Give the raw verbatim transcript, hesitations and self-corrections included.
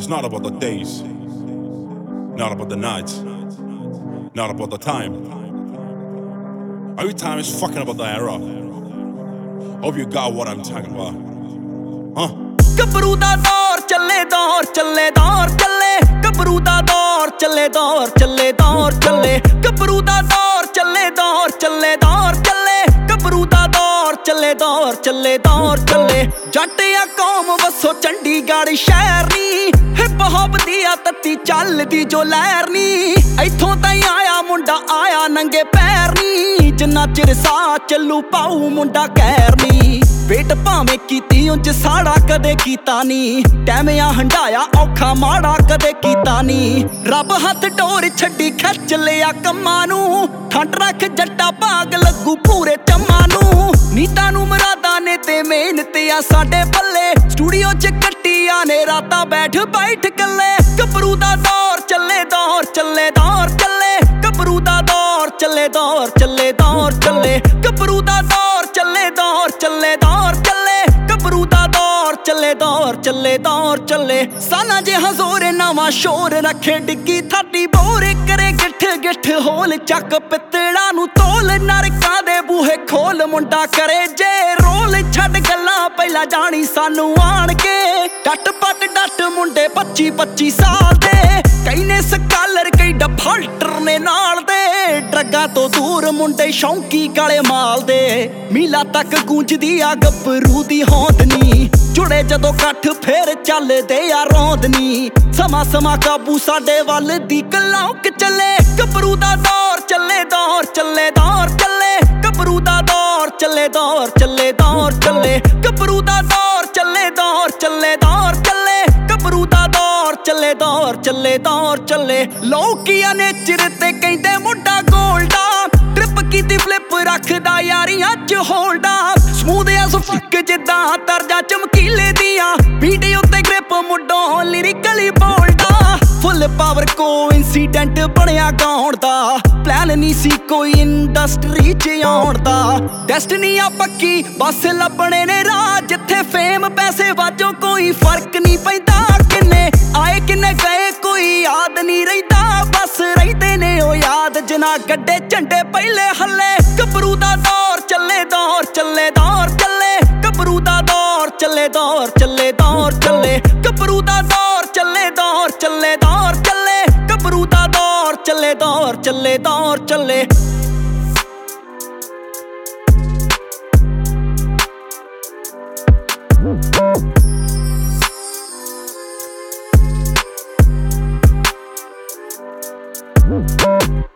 It's not about the days, not about the nights, not about the time. Every time it's fucking about the era. Hope you got what I'm talking about. Huh? ਗੱਭਰੂ ਦਾ ਦੌਰ ਚੱਲੇ ਦੌਰ ਚੱਲੇ ਦੌਰ ਚੱਲੇ ਗੱਭਰੂ ਦਾ ਦੌਰ ਚੱਲੇ ਦੌਰ ਚੱਲੇ ਦੌਰ ਚੱਲੇ ਗੱਭਰੂ ਦਾ ਦੌਰ ਚੱਲੇ ਦੌਰ ਚੱਲੇ ਦੌਰ ਚੱਲੇ ਗੱਭਰੂ ਦਾ ਦੌਰ ਚੱਲੇ ਦੌਰ ਚੱਲੇ ਦੌਰ ਚੱਲੇ ਜੱਟ ਆ ਕੌਮ ਵਸੋ ਚੰਡੀਗੜ੍ਹ ਸ਼ਹਿਰ ਨੀ ਹਿਪ ਹੌਪ ਦੀ ਆ ਤੱਤੀ ਚੱਲਦੀ ਜੋ ਲਹਿਰ ਨੀ ਇੱਥੋਂ ਤਾਈਂ ਆਇਆ ਮੁੰਡਾ ਆਇਆ ਨੰਗੇ ਪੈਰ ਨੀ ਜਿੰਨਾ ਚਿਰ ਸਾਹ ਚੱਲੂ ਪਾਉ ਮੁੰਡਾ ਕਹਿਰ ਨੀ ਵੇਟ ਭਾਵੇਂ ਕੀਤੀ ਉਂਝ ਸਾੜਾ ਕਦੇ ਕੀਤਾ ਨੀ ਟੈਮ ਆ ਹੰਡਾਇਆ ਔਖਾ ਮਾੜਾ ਕਦੇ ਕੀਤਾ ਨੀ ਰੱਬ ਹੱਥ ਡੋਰ ਛੱਡੀ ਖਿੱਚ ਲਿਆ ਕੰਮਾਂ ਨੂੰ ਠੰਡ ਰੱਖ ਜੱਟਾ ਭਾਗ ਲੱਗੂ ਪੂਰੇ ਚੰਮਾਂ ਨੂੰ ਨੀਤਾਂ ਨੂੰ ਮਰਾਦਾ ਨੇ ਤੇ ਮਿਹਨਤ ਆ ਸਾਡੇ ਪੱਲੇ ਸਟੂਡੀਓ 'ਚ ਕੱਟੀਆਂ ਨੇ ਰਾਤਾਂ ਬੈਠ ਬੈਠ ਕੱਲੇ ਗੱਭਰੂ ਦਾ ਦੌਰ ਚੱਲੇ ਦੌਰ ਚੱਲੇ ਦੌਰ ਚੱਲੇ ਗੱਭਰੂ ਦਾ ਦੌਰ ਚੱਲੇ ਦੌਰ ਚੱਲੇ ਦੌਰ ਚੱਲੇ ਗੱਭਰੂ ਦਾ ਦੌਰ ਚੱਲੇ ਦੌਰ ਚੱਲੇ ਦੌਰ ਚੱਲੇ ਗੱਭਰੂ ਦਾ ਦੌਰ ਚੱਲੇ ਦੌਰ ਚੱਲੇ ਦੌਰ ਚੱਲੇ ਸਾਨਾ ਜੇ ਹਜ਼ੂਰ ਨਵਾਂ ਸ਼ੋਰ ਰੱਖੇ ਡਿੱਗੀ ਥਾਡੀ ਬੋਰ ਕਰੇ ਗਿੱਠ ਗਿੱਠ ਹੋਲ ਚੱਕ ਪਿੱਤੜਾ ਨੂੰ ਤੋਲ ਨਰਕਾਂ ਦੇ ਬੂਹੇ ਖੋਲ ਮੁੰਡਾ ਕਰੇ ਜੇ ਰੋਲ ਛੱਡ ਗੱਲਾਂ ਪਹਿਲਾਂ ਜਾਣੀ ਸਾਨੂੰ ਆਣ ਕੇ ਡੱਟ ਪੱਟ ਡੱਟ ਮੁੰਡੇ ਪੱਚੀ ਪੱਚੀ ਸਾਲ ਦੇ ਕਈ ਨੇ ਸਕਾਲਰ ਕਈ ਡਫਾਲਟਰ ਨੇ ਨਾਲ ਦੇ ਡਰੱਗਾਂ ਤੋਂ ਦੂਰ ਮੁੰਡੇ ਸ਼ੌਂਕੀ ਕਾਲੇ ਮਾਲ ਦੇ ਮੀਲਾ ਤੱਕ ਗੂੰਜਦੀ ਆ ਗੱਭਰੂ ਦੀ ਹੋਂਦ ਨੀ ਜੁੜੇ ਜਦੋਂ ਕੱਠ ਫੇਰ ਚੱਲਦੇ ਆ ਰੋਂਦ ਨੀ ਸਮਾਂ ਸਮਾਂ ਕਾਬੂ ਸਾਡੇ ਵੱਲ ਦੀ ਕਲੌਕ ਚੱਲੇ ਗੱਭਰੂ ਦਾ ਦੌਰ ਚੱਲੇ ਦੌਰ ਚੱਲੇ ਦੌਰ ਚੱਲੇ ਗੱਭਰੂ ਦਾ ਦੌਰ ਚੱਲੇ ਦੌਰ ਚੱਲੇ ਦੌਰ ਚੱਲੇ ਗੱਭਰੂ ਦਾ ਦੌਰ ਚੱਲੇ ਦੌਰ ਚੱਲੇ ਦੌਰ ਚੱਲੇ ਗੱਭਰੂ ਦਾ ਦੌਰ ਚੱਲੇ ਦੌਰ ਚੱਲੇ ਦੌਰ ਚੱਲੇ ਲੋਕੀਆਂ ਨੇ ਚਿਰ ਤੇ ਕਹਿੰਦੇ ਮੁੰਡਾ ਗੋਲਡਾ ਟ੍ਰਿਪ ਕੀਤੀ ਫਲਿੱਪ ਰੱਖਦਾ ਯਾਰੀਆਂ 'ਚ ਹੋਲਡਾ ਸਮੂਥ ਐਸ ਫੱਕ ਜਿੱਦਾਂ ਤਰਜਾ ਚਮਕੀਲੇ ਦੀਆਂ ਵੀਡੀਓ ਤੇ ਗ੍ਰਿਪ ਮੁੰਡੋਂ ਲਿਰਿਕਲੀ ਬੋਲਦਾ ਫੁੱਲ ਪਾਵਰ ਕੋ ਇਨਸੀਡੈਂਟ ਬਣਿਆ ਗਾਉਣ ਦਾ ਪਲਾਨ ਨਹੀਂ ਸੀ ਕੋਈ ਇੰਡਸਟਰੀ 'ਚ ਆਉਣ ਦਾ ਡੈਸਟਨੀ ਆ ਪੱਕੀ ਬਸ ਲੱਭਣੇ ਨੇ ਰਾਹ ਜਿੱਥੇ ਫੇਮ ਪੈਸੇ ਵਾਜੋ ਕੋਈ ਫਰਕ ਨਹੀਂ ਪੈਂਦਾ ਕਿੰਨੇ ਆਏ ਕਿੰਨੇ ਗਏ ਕੋਈ ਯਾਦ ਨਹੀਂ ਰਹਿੰਦਾ ਬਸ ਰਹਿੰਦੇ ਨੇ ਉਹ ਯਾਦ ਜਿਨ੍ਹਾਂ ਗੱਡੇ ਝੰਡੇ ਪਹਿਲੇ ਹੱਲੇ ਗੱਭਰੂ ਦਾ ਦੌਰ ਚੱਲੇ ਦੌਰ ਚੱਲੇ ਦੌਰ ਚੱਲੇ ਗੱਭਰੂ ਦਾ ਦੌਰ ਚੱਲੇ ਦੌਰ ਚੱਲੇ ਦੌਰ ਚੱਲੇ ਗੱਭਰੂ ਦਾ ਦੌਰ ਚੱਲੇ ਦੌਰ ਚੱਲੇ ਦੌਰ ਚੱਲੇ ਗੱਭਰੂ ਦਾ ਦੌਰ ਚੱਲੇ ਦੌਰ ਚੱਲੇ ਦੌਰ ਚੱਲੇ Woo!